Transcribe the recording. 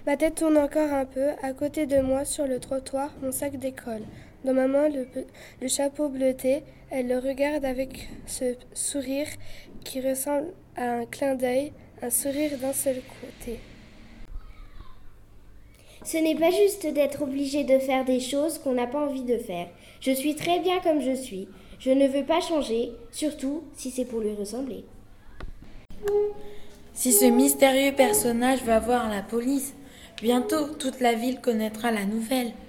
Ma tête tourne encore un peu. À côté de moi, sur le trottoir, mon sac d'école. Dans ma main, le chapeau bleuté. Elle le regarde avec ce sourire qui ressemble à un clin d'œil, un sourire d'un seul côté. Ce n'est pas juste d'être obligé de faire des choses qu'on n'a pas envie de faire. Je suis très bien comme je suis. Je ne veux pas changer, surtout si c'est pour lui ressembler. Si ce mystérieux personnage va voir la police, bientôt toute la ville connaîtra la nouvelle.